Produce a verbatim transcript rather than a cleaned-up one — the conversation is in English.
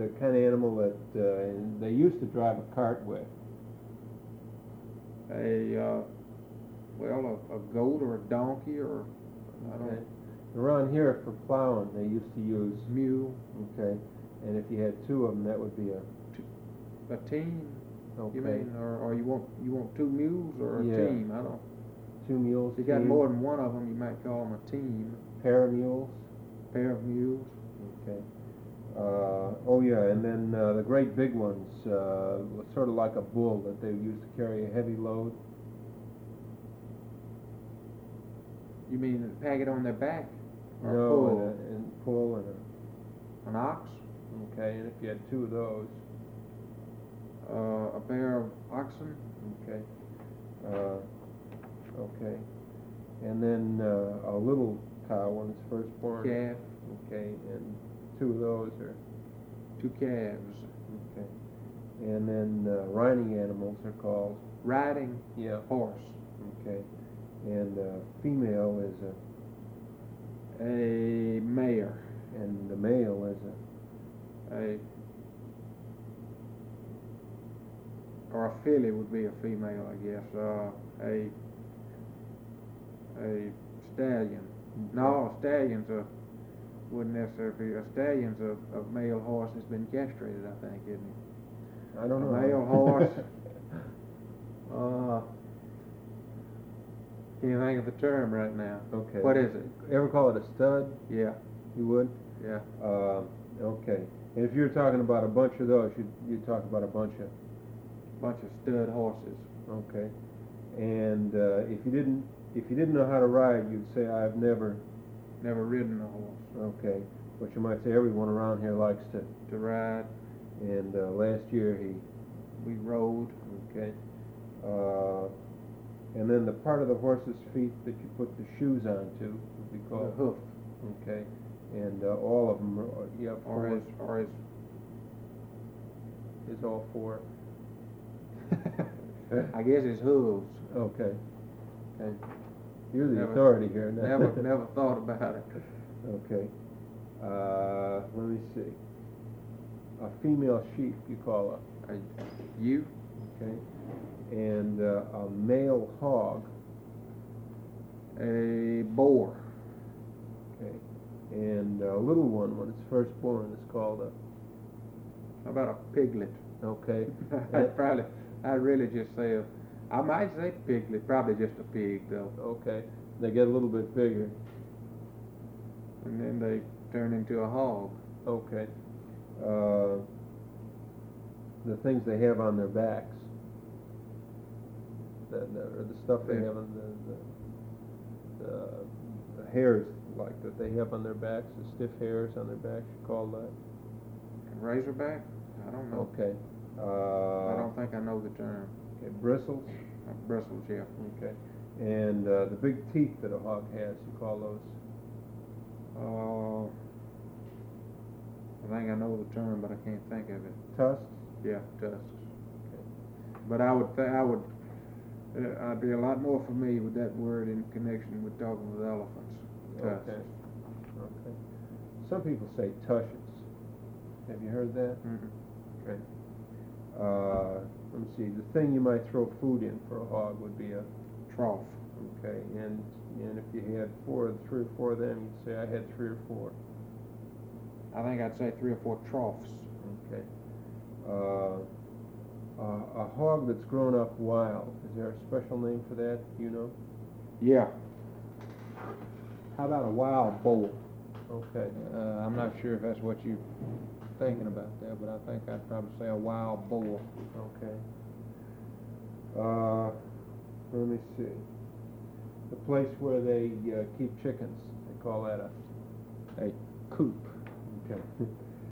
the kind of animal that uh, they used to drive a cart with. A, uh, well, a, a goat or a donkey or, I don't Okay. know. Around here for plowing, they used to use Mule. Okay, and if you had two of them, that would be a A team. okay. You mean, or, or you want you want two mules or a Yeah. team? I don't. Two mules. If you got team, more than one of them, you might call them a team. pair of mules. Pair of mules. Okay. Uh, oh yeah, and then uh, the great big ones, uh, was sort of like a bull that they used to carry a heavy load. You mean pack it on their back? Or no, pull? and, a, and pull and a, An ox? okay, and if you had two of those, Uh, a pair of oxen? okay, uh, okay, and then uh, a little cow when it's first born. Calf? Okay, and two of those are Two calves. okay, and then uh, riding animals are called Riding yeah, horse. okay, and uh, female is a A mare. and the male is a A or a filly would be a female, I guess. Uh, a a stallion. No, a stallion's a wouldn't necessarily be a stallion's a, a male horse that's been castrated, I think, isn't he? I don't A know. male horse. Uh, can't think of the term right now. Okay. What is it? Ever call it a stud? Yeah, You would? yeah. Uh, okay. And if you're talking about a bunch of those, you'd, you'd talk about a bunch of, Bunch of stud horses. okay. And uh, if you didn't, if you didn't know how to ride, you'd say, I've never, Never ridden a horse. okay. But you might say everyone around here likes to. To ride, And uh, last year he, we rode. okay. Uh, and then the part of the horse's feet that you put the shoes onto would be The called, hoof. okay. And uh, all of them, are, yeah, Or four his, or his is all four. I guess his hooves. Okay. Okay. You're the Never- authority here. now. Never, never thought about it. Okay. Uh, let me see. A female sheep you call A, you? a, okay. And uh, a male hog, A boar. okay. And a little one when it's first born is called a, How about a piglet? okay. I'd probably, I'd really just say, a, I might say piglet, probably just a pig though. Okay. They get a little bit bigger. And then they turn into a hog. Okay. Uh, the things they have on their backs, the, the, or the stuff they Yeah. have on the, the, the, the hairs like that they have on their backs, the stiff hairs on their backs, you call that? Razorback? I don't know. Okay. Uh, I don't think I know the term. okay, bristles. Uh, bristles, yeah. Okay. And uh, the big teeth that a hog has, you call those? Uh, I think I know the term, but I can't think of it. Tusks? Yeah, tusks. Okay. But I would, th- I would, uh, I'd be a lot more familiar with that word in connection with talking with elephants. Tusks. Okay. Okay. Some people say tushes. Have you heard that? Mhm. Okay. Uh, let me see. The thing you might throw food in for a hog would be a Trough. okay. And and if you had four, three or four of them, you'd say I had three or four. I think I'd say three or four troughs. Okay. Uh, uh, a hog that's grown up wild. Is there a special name for that? Do you know? Yeah. How about a wild boar? Okay. Uh, I'm not sure if that's what you're thinking about there, but I think I'd probably say a wild boar. Okay. Uh, let me see. The place where they uh, keep chickens, they call that a A coop. okay.